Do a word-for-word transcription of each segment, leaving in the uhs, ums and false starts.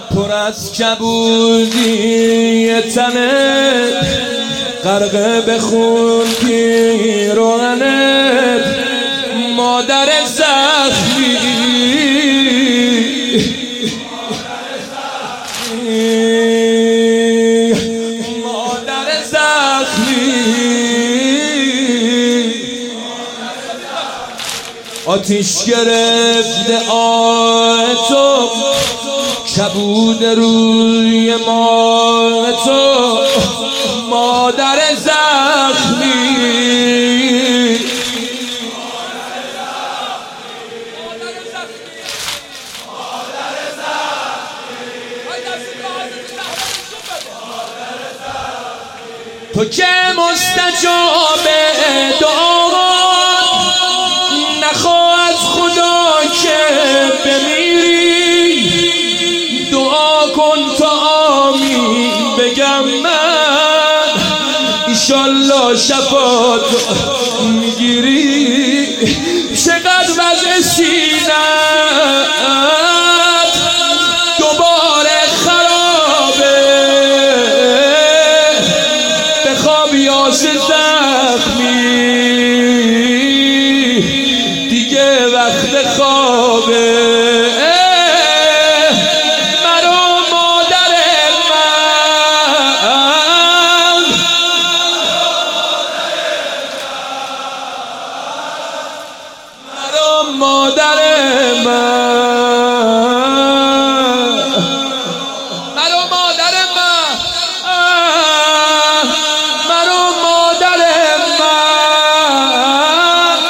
پر از کبودی تنت، غرق به خون پیراهنت، مادر زخمی مادر زخمی آتیش گرفته آه تو، کبود روی ماه تو، مادر زخمی تو که مستجاب دعا، نخواه از خدا که بمیری، دعا کن تا آمین بگم من، ایشالله شفاعت میگیری. چقدر وضع سینت دوباره خرابه، بخواب یاس زخمی، دیگه وقت خوابه. مادر من، مرو مادر من، مرو مادر من.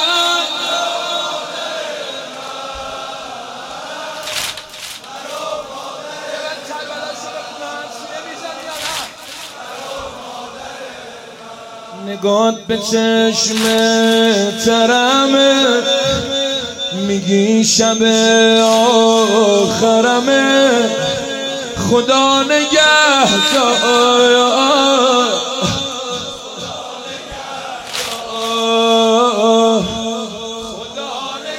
نگات به چشم ترمه، میگی شب آخرمه، خدا نگهدار. خدا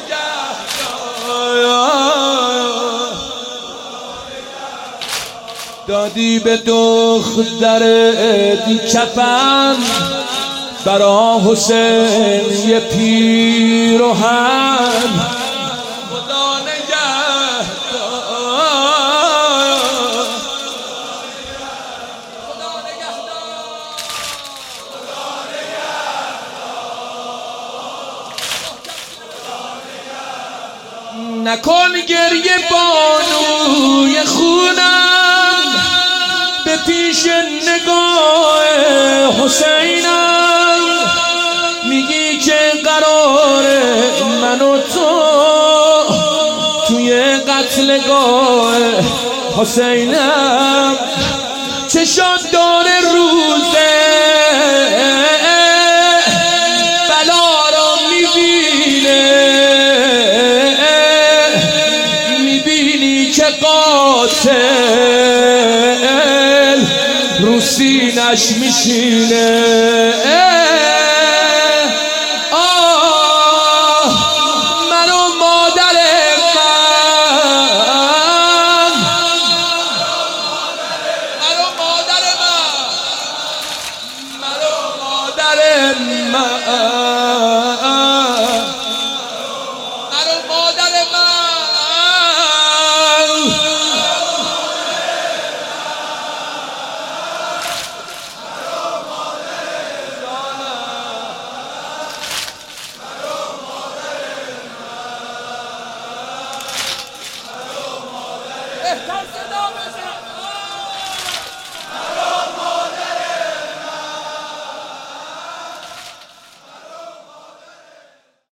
نگهدار. دادی به دخترت کفن، برا حسین یه پیراهن، خدا نگهدار. خدا نگهدار. نکن گریه بانوی خونم، به پیش نگاه حسینم، میگی که قراره من و تو توی قتلگاه حسینم. چشات داره روزه بلا رو میبینه، میبینی که قاتل رو سینش میشینه. بهتر صدا بزن.